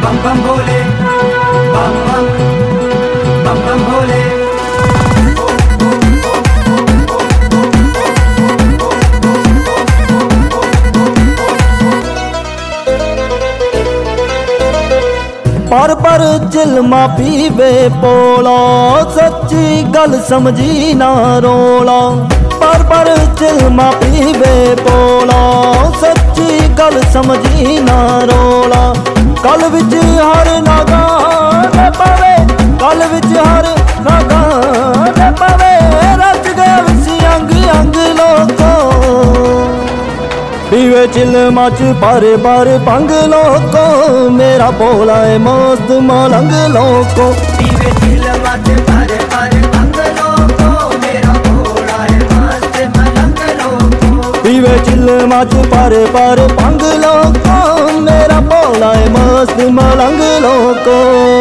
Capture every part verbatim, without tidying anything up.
बम बम भोले, बम बम बम बम भोले। पर पर चिलमा पीवे पोला, सच्ची गल समझी ना रोला। पर पर चिलमा पीवे पोला, सच्ची गल समझी ना रोला। कल विच हर नागान पवे, कल विच हर नागान पवे। रच गया विच अंग अंग लोको, पीवे चिलमा च बारे बारे भंग लोको। मेरा भोला है मस्त मलंग लोको, पीवे चिलमा च बारे बारे भंग लोको। मेरा भोला है मस्त मलंग लोको, पीवे चिलमा च बारे बारे भंग लोको। मेरा भोला है मस्त मलंग लोको।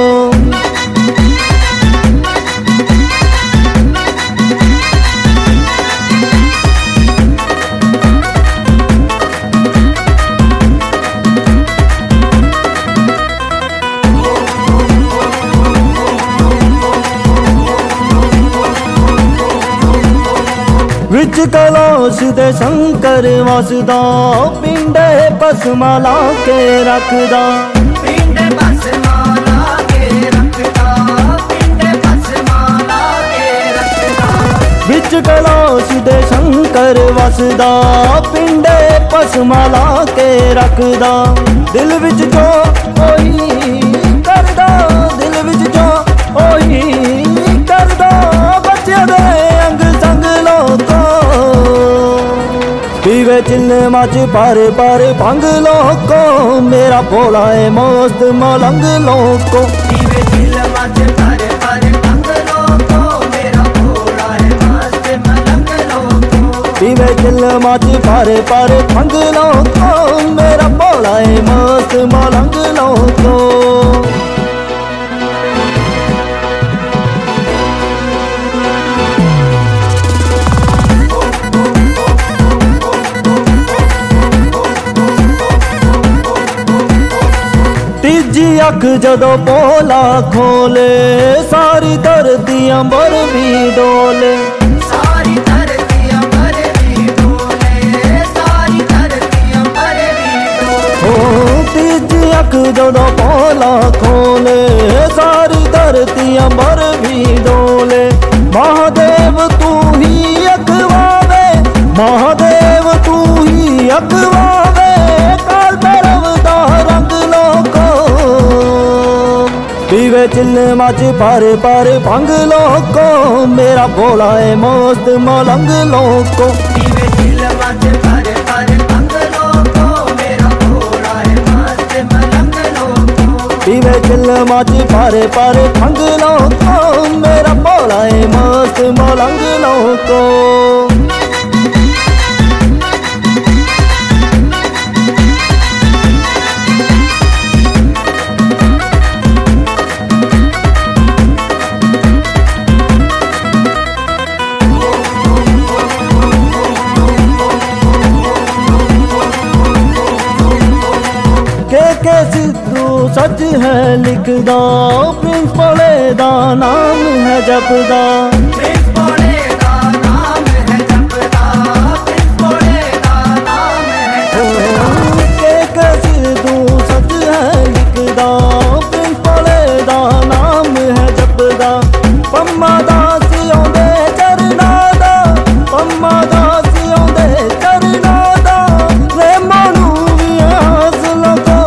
विच कैलाश दे शंकर वसदा, पिंडे भस्मा ला के रखदा। पिंडे भस्मा ला के रखदा, पिंडे भस्मा ला के रखदा। विच कैलाश दे शंकर वसदा, पिंडे भस्मा ला के रखदा। दिल विच जो ओही करदा, दिल विच जो ओही करदा। बच्चे दे अंग संग लोको, पीवे चिलमा च बारे बारे भंग लोको। मेरा भोला है मस्त मलंग लोको, पीवे चिलमा च बारे बारे भंग लोको। मेरा भोला है मस्त मलंग लोको, पीवे चिलमा च बारे बारे भंग लोको। मेरा भोला है मस्त मलंग लोको। तीजी अख जदों भोला खोले, सारी धरती अंबर भी डोले। सारी धरती अंबर भी डोले, सारी धरती अंबर भी डोले। ओ तीजी अख जदों भोला खोले, सारी धरती अंबर भी डोले। महादेव तू ही अखवावे, महादेव तू ही अखवावे। काल भैरव दा रंग लोको, पीवे चिलमा च बारे बारे भंग लोको। मेरा भोला है मस्त मलंग लोको, पीवे चिलमा च बारे बारे भंग लोको। मेरा भोला है मस्त मलंग लोको, पीवे चिलमा च बारे बारे भंग लोको। मेरा भोला है मस्त मलंग लोको। के के सिद्धू सच है लिखदा, प्रिंस भोले दा नाम है जपदा। प्रिंस भोले दा नाम है जपदा, प्रिंस भोले दा नाम है जपदा। के के सिद्धू सच है लिखदा, प्रिंस भोले दा नाम है जपदा। पम्मा दास आउंदे चरना दा, पम्मा दास आउंदे चरना दा। रे मानू भी आस लगा,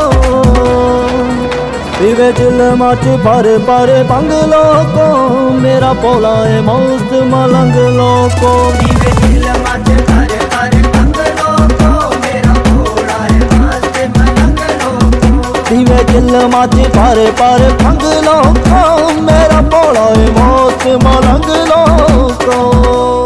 पीवे चिलमा च बारे बारे भंग लोको। मेरा भोला है मस्त मलंग लोको, पीवे चिलमा च बारे बारे भंग लोको। मेरा भोला है मस्त मलंग लोको, पीवे चिलमा च बारे बारे भंग लोको। मेरा भोला है मस्त मलंग लोको।